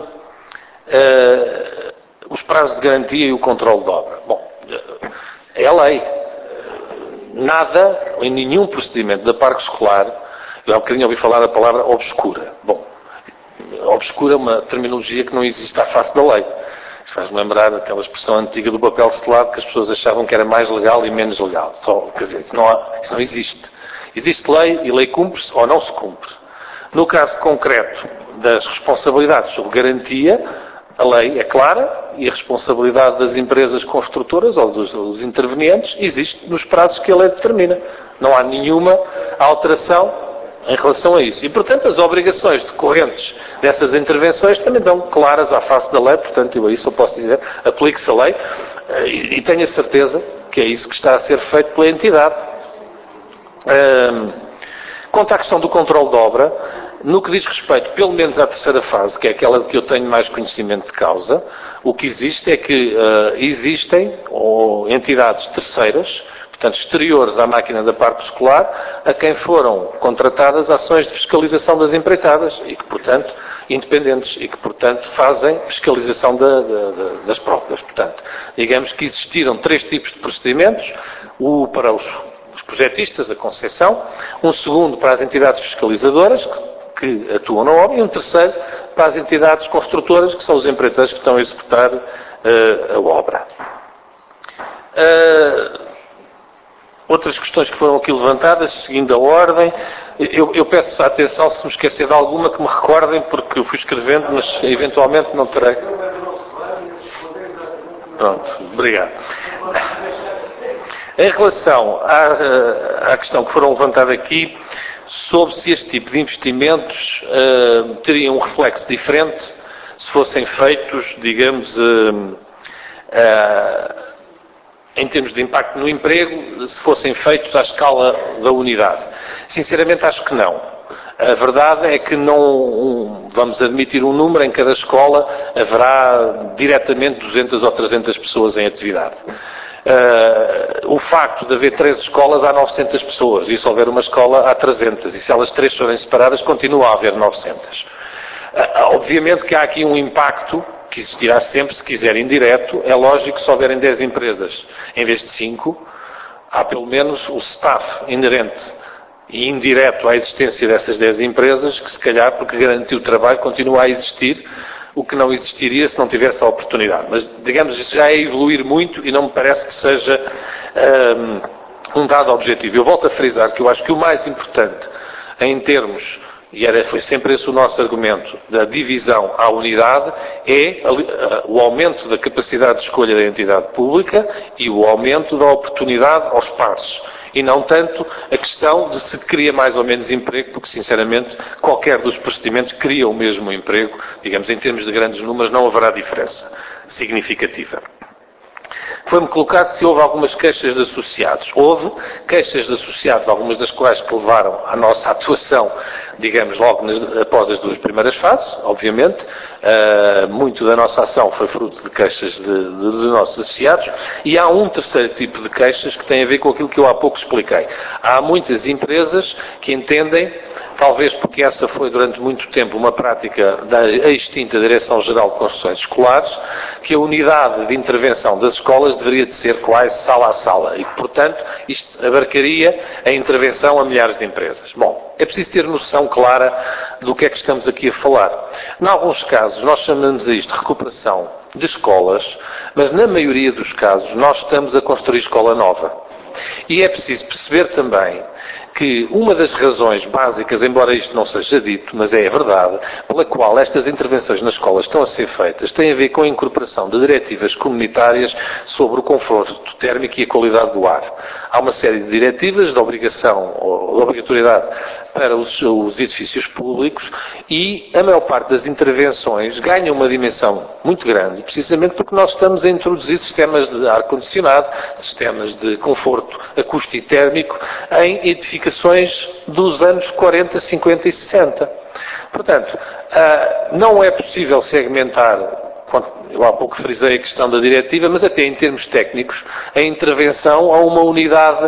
os prazos de garantia e o controle de obra. Bom, é a lei. Nada, em nenhum procedimento da Parque Escolar, eu há bocadinho ouvi falar da palavra obscura. Bom, obscura uma terminologia que não existe à face da lei. Isso faz-me lembrar aquela expressão antiga do papel selado, que as pessoas achavam que era mais legal e menos legal. Quer dizer, isso não existe. Existe lei e lei cumpre-se ou não se cumpre. No caso concreto das responsabilidades sobre garantia, a lei é clara e a responsabilidade das empresas construtoras ou dos intervenientes existe nos prazos que a lei determina. Não há nenhuma alteração em relação a isso. E, portanto, as obrigações decorrentes dessas intervenções também estão claras à face da lei. Portanto, eu isso eu posso dizer, aplique-se a lei e tenho a certeza que é isso que está a ser feito pela entidade. Quanto à questão do controle de obra, no que diz respeito, pelo menos à terceira fase, que é aquela de que eu tenho mais conhecimento de causa, o que existe é que existem entidades terceiras, portanto, exteriores à máquina da parte escolar, a quem foram contratadas ações de fiscalização das empreitadas e que, portanto, independentes e que, portanto, fazem fiscalização das próprias. Portanto, digamos que existiram 3 tipos de procedimentos, para os projetistas, a concessão, um segundo para as entidades fiscalizadoras, que atuam na obra, e um terceiro para as entidades construtoras, que são os empreiteiros que estão a executar a obra. Outras questões que foram aqui levantadas, seguindo a ordem, eu peço a atenção se me esquecer de alguma que me recordem, porque eu fui escrevendo, mas eventualmente não terei. Pronto, obrigado. Em relação à questão que foram levantada aqui, sobre se este tipo de investimentos teria um reflexo diferente se fossem feitos, digamos, em termos de impacto no emprego, se fossem feitos à escala da unidade. Sinceramente, acho que não. A verdade é que não vamos admitir um número, em cada escola haverá diretamente 200 ou 300 pessoas em atividade. O facto de haver 3 escolas, há 900 pessoas, e se houver uma escola, há 300, e se elas 3 forem separadas, continua a haver 900. Obviamente que há aqui um impacto que existirá sempre, se quiser, indireto. É lógico que se houverem 10 empresas em vez de 5, há pelo menos o staff inerente e indireto à existência dessas 10 empresas, que se calhar, porque garantiu o trabalho, continua a existir, o que não existiria se não tivesse a oportunidade. Mas, digamos, isso já é evoluir muito e não me parece que seja um dado objetivo. Eu volto a frisar que eu acho que o mais importante em termos, foi sempre esse o nosso argumento, da divisão à unidade, é o aumento da capacidade de escolha da entidade pública e o aumento da oportunidade aos pares. E não tanto a questão de se cria mais ou menos emprego, porque, sinceramente, qualquer dos procedimentos cria o mesmo emprego. Digamos, em termos de grandes números, não haverá diferença significativa. Foi-me colocado se houve algumas queixas de associados. Houve queixas de associados, algumas das quais que levaram à nossa atuação, digamos, logo após as 2 primeiras fases, obviamente. Muito da nossa ação foi fruto de queixas de nossos associados. E há um terceiro tipo de queixas que tem a ver com aquilo que eu há pouco expliquei. Há muitas empresas que entendem, talvez porque essa foi durante muito tempo uma prática da extinta Direção-Geral de Construções Escolares, que a unidade de intervenção das escolas deveria de ser quase sala a sala e que, portanto, isto abarcaria a intervenção a milhares de empresas. Bom, é preciso ter noção clara do que é que estamos aqui a falar. Em alguns casos, nós chamamos a isto de recuperação de escolas, mas na maioria dos casos nós estamos a construir escola nova. E é preciso perceber também que uma das razões básicas, embora isto não seja dito, mas é a verdade, pela qual estas intervenções nas escolas estão a ser feitas, tem a ver com a incorporação de diretivas comunitárias sobre o conforto térmico e a qualidade do ar. Há uma série de diretivas de obrigação ou de obrigatoriedade para os edifícios públicos e a maior parte das intervenções ganha uma dimensão muito grande, precisamente porque nós estamos a introduzir sistemas de ar-condicionado, sistemas de conforto acústico e térmico em edificações dos anos 40, 50 e 60. Portanto, não é possível segmentar, eu há pouco frisei a questão da diretiva, mas até em termos técnicos, a intervenção a uma unidade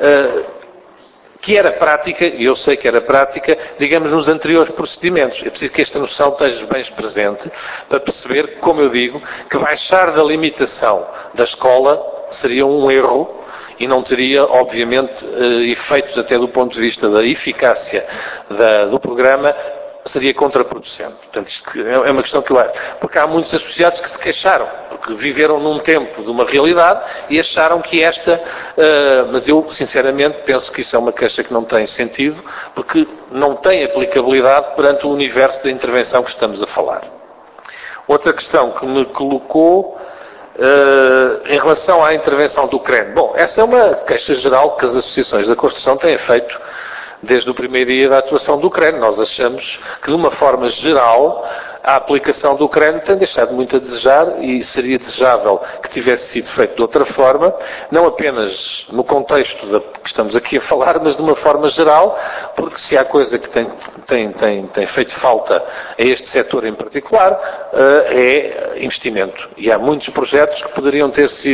que era prática, e eu sei que era prática, digamos, nos anteriores procedimentos. É preciso que esta noção esteja bem presente para perceber, como eu digo, que baixar da limitação da escola seria um erro e não teria, obviamente, efeitos até do ponto de vista da eficácia do programa seria contraproducente. Portanto, isto é uma questão que eu acho. Porque há muitos associados que se queixaram, porque viveram num tempo de uma realidade e acharam que mas eu, sinceramente, penso que isso é uma queixa que não tem sentido, porque não tem aplicabilidade perante o universo da intervenção que estamos a falar. Outra questão que me colocou em relação à intervenção do CREN. Bom, essa é uma queixa geral que as associações da construção têm feito desde o primeiro dia da atuação do CREN. Nós achamos que, de uma forma geral, a aplicação do CREN tem deixado muito a desejar e seria desejável que tivesse sido feito de outra forma, não apenas no contexto que estamos aqui a falar, mas de uma forma geral, porque se há coisa que tem feito falta a este setor em particular, é investimento. E há muitos projetos que poderiam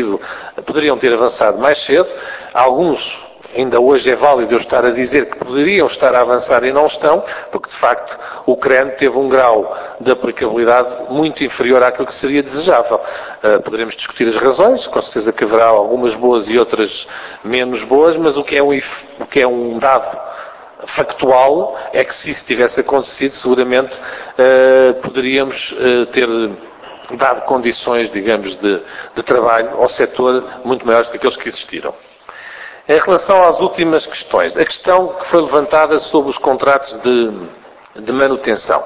ter avançado mais cedo, alguns ainda hoje é válido eu estar a dizer que poderiam estar a avançar e não estão, porque de facto o CREN teve um grau de aplicabilidade muito inferior àquilo que seria desejável. Poderemos discutir as razões, com certeza que haverá algumas boas e outras menos boas, mas o que é um dado factual é que se isso tivesse acontecido, seguramente poderíamos ter dado condições, digamos, de trabalho ao setor muito maiores do que aqueles que existiram. Em relação às últimas questões, a questão que foi levantada sobre os contratos de manutenção.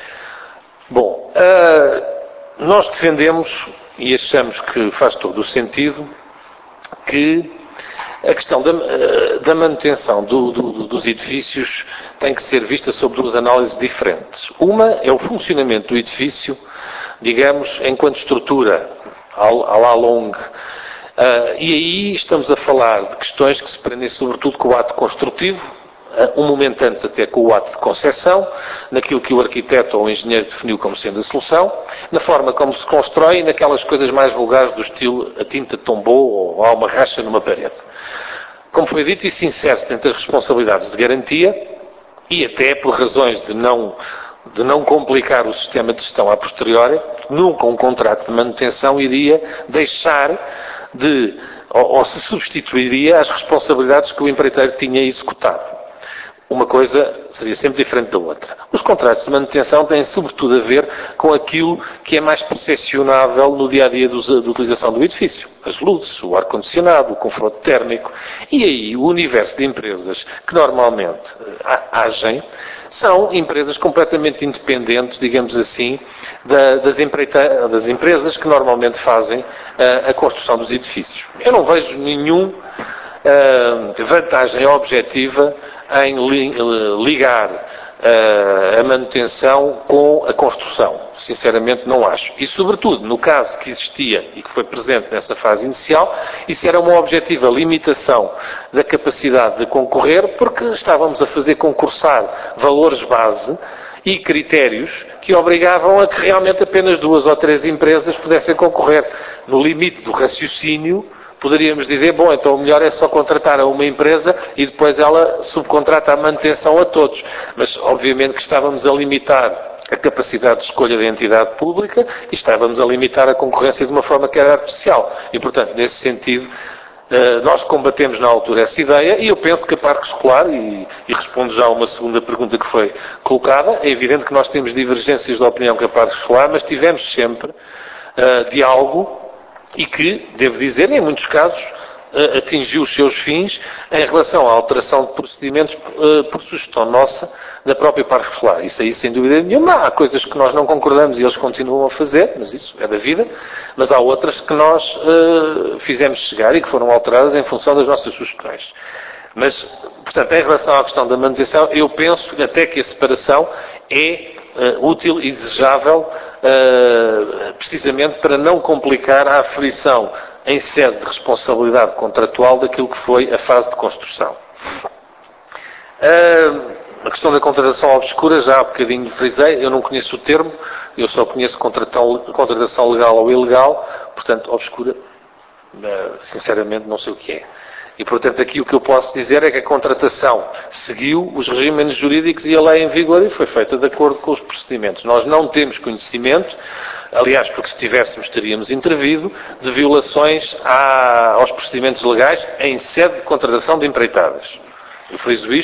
Bom, nós defendemos, e achamos que faz todo o sentido, que a questão da manutenção dos edifícios tem que ser vista sob duas análises diferentes. Uma é o funcionamento do edifício, digamos, enquanto estrutura, à la longue. E aí estamos a falar de questões que se prendem sobretudo com o ato construtivo, um momento antes até com o ato de concepção, naquilo que o arquiteto ou o engenheiro definiu como sendo a solução, na forma como se constrói e naquelas coisas mais vulgares do estilo a tinta tombou ou há uma racha numa parede. Como foi dito, isso insere-se entre as responsabilidades de garantia e até por razões de não complicar o sistema de gestão a posteriori, nunca um contrato de manutenção iria deixar ou se substituiria às responsabilidades que o empreiteiro tinha executado. Uma coisa seria sempre diferente da outra. Os contratos de manutenção têm sobretudo a ver com aquilo que é mais percepcionável no dia-a-dia da utilização do edifício. As luzes, o ar-condicionado, o conforto térmico. E aí o universo de empresas que normalmente agem são empresas completamente independentes, digamos assim, das empresas que normalmente fazem a construção dos edifícios. Eu não vejo nenhuma vantagem objetiva em ligar a manutenção com a construção. Sinceramente não acho. E sobretudo, no caso que existia e que foi presente nessa fase inicial, isso era uma objetiva limitação da capacidade de concorrer, porque estávamos a fazer concursar valores base e critérios que obrigavam a que realmente apenas 2 ou 3 empresas pudessem concorrer. No limite do raciocínio, poderíamos dizer, bom, então o melhor é só contratar a uma empresa e depois ela subcontrata a manutenção a todos. Mas, obviamente, que estávamos a limitar a capacidade de escolha da entidade pública e estávamos a limitar a concorrência de uma forma que era artificial. E, portanto, nesse sentido, nós combatemos na altura essa ideia e eu penso que a Parque Escolar, e respondo já a uma segunda pergunta que foi colocada, é evidente que nós temos divergências de opinião com a Parque Escolar, mas tivemos sempre diálogo e que, devo dizer, em muitos casos, atingiu os seus fins em relação à alteração de procedimentos por sugestão nossa da própria Parque Escolar. Isso aí, sem dúvida nenhuma, há coisas que nós não concordamos e eles continuam a fazer, mas isso é da vida, mas há outras que nós fizemos chegar e que foram alteradas em função das nossas sugestões. Mas, portanto, em relação à questão da manutenção, eu penso até que a separação é útil e desejável precisamente para não complicar a aflição em sede de responsabilidade contratual daquilo que foi a fase de construção. A questão da contratação obscura, já há bocadinho frisei, eu não conheço o termo, eu só conheço contratação legal ou ilegal, portanto, obscura, sinceramente não sei o que é. E, portanto, aqui o que eu posso dizer é que a contratação seguiu os regimes jurídicos e a lei em vigor e foi feita de acordo com os procedimentos. Nós não temos conhecimento, aliás, porque se tivéssemos teríamos intervido, de violações aos procedimentos legais em sede de contratação de empreitadas. Eu friso isto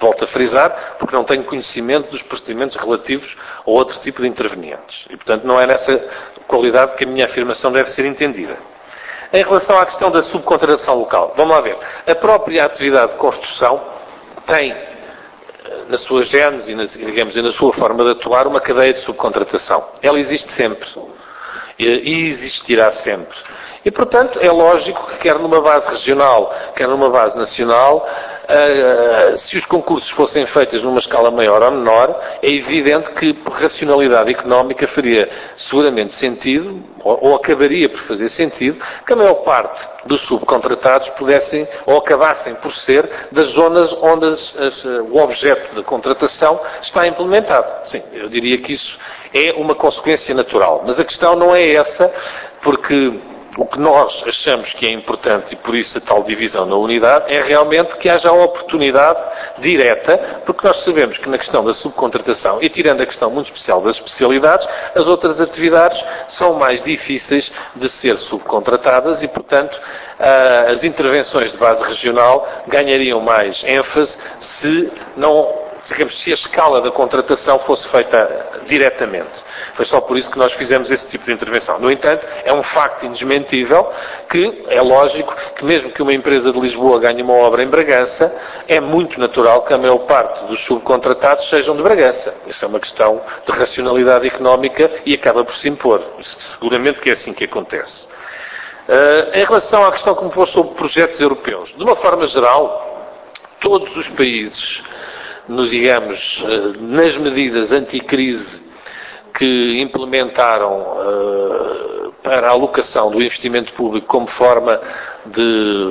Volto a frisar, porque não tenho conhecimento dos procedimentos relativos a outro tipo de intervenientes. E, portanto, não é nessa qualidade que a minha afirmação deve ser entendida. Em relação à questão da subcontratação local, vamos lá ver. A própria atividade de construção tem, na sua gênese e na sua forma de atuar, uma cadeia de subcontratação. Ela existe sempre. E existirá sempre. E, portanto, é lógico que quer numa base regional, quer numa base nacional, se os concursos fossem feitos numa escala maior ou menor, é evidente que, por racionalidade económica, faria seguramente sentido, ou acabaria por fazer sentido, que a maior parte dos subcontratados pudessem, ou acabassem por ser, das zonas onde o objeto da contratação está implementado. Sim, eu diria que isso é uma consequência natural. Mas a questão não é essa, porque o que nós achamos que é importante, e por isso a tal divisão na unidade, é realmente que haja a oportunidade direta, porque nós sabemos que na questão da subcontratação, e tirando a questão muito especial das especialidades, as outras atividades são mais difíceis de ser subcontratadas e, portanto, as intervenções de base regional ganhariam mais ênfase se a escala da contratação fosse feita diretamente. Foi só por isso que nós fizemos esse tipo de intervenção. No entanto, é um facto indesmentível que é lógico que mesmo que uma empresa de Lisboa ganhe uma obra em Bragança, é muito natural que a maior parte dos subcontratados sejam de Bragança. Isso é uma questão de racionalidade económica e acaba por se impor. Seguramente que é assim que acontece. Em relação à questão que me pôs sobre projetos europeus, de uma forma geral, todos os países nas medidas anticrise que implementaram para a alocação do investimento público como forma de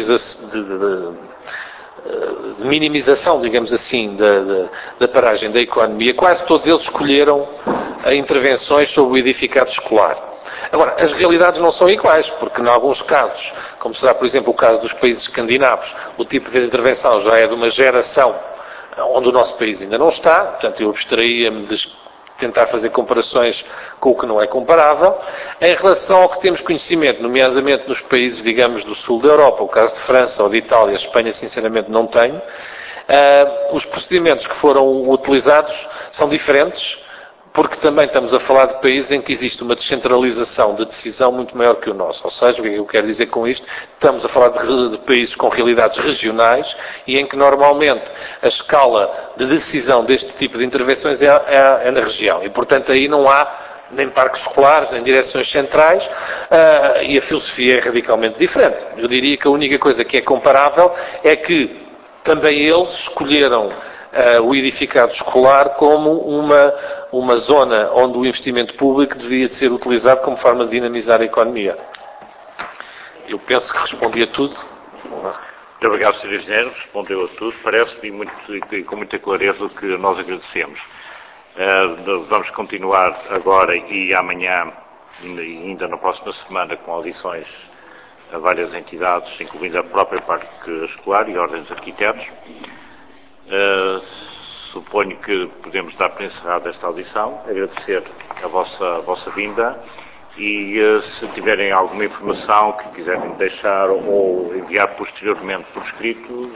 minimização, digamos assim, da paragem da economia, quase todos eles escolheram intervenções sobre o edificado escolar. Agora, as realidades não são iguais, porque em alguns casos, como será, por exemplo, o caso dos países escandinavos, o tipo de intervenção já é de uma geração onde o nosso país ainda não está, portanto eu abstraía-me de tentar fazer comparações com o que não é comparável. Em relação ao que temos conhecimento, nomeadamente nos países, digamos, do sul da Europa, o caso de França ou de Itália, Espanha, sinceramente não tenho, os procedimentos que foram utilizados são diferentes, porque também estamos a falar de países em que existe uma descentralização de decisão muito maior que o nosso. Ou seja, o que eu quero dizer com isto? Estamos a falar de países com realidades regionais e em que normalmente a escala de decisão deste tipo de intervenções é na região. E, portanto, aí não há nem parques escolares, nem direções centrais, e a filosofia é radicalmente diferente. Eu diria que a única coisa que é comparável é que também eles escolheram o edificado escolar como uma zona onde o investimento público devia de ser utilizado como forma de dinamizar a economia. Eu penso que respondi a tudo. Muito obrigado, Sr. Engenheiro. Respondeu a tudo. Parece-me com muita clareza o que nós agradecemos. Vamos continuar agora e amanhã, ainda na próxima semana, com audições a várias entidades, incluindo a própria Parque Escolar e ordens de arquitetos. Suponho que podemos dar por encerrada esta audição, agradecer a vossa vinda e se tiverem alguma informação que quiserem deixar ou enviar posteriormente por escrito,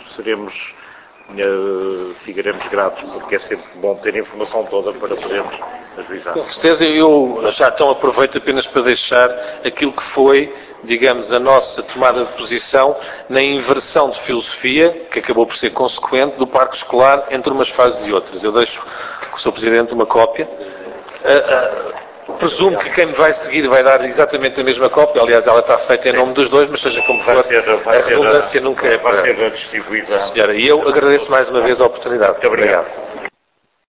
ficaremos gratos, porque é sempre bom ter a informação toda para podermos ajuizar. Com certeza, eu já então aproveito apenas para deixar aquilo que foi, digamos, a nossa tomada de posição na inversão de filosofia, que acabou por ser consequente, do parque escolar entre umas fases e outras. Eu deixo com o Sr. Presidente uma cópia. Presumo que quem me vai seguir vai dar exatamente a mesma cópia. Aliás, ela está feita em nome dos dois, mas seja como for, a redundância nunca é para... Vai ser distribuída. Senhora, e eu agradeço mais uma vez a oportunidade. Muito obrigado.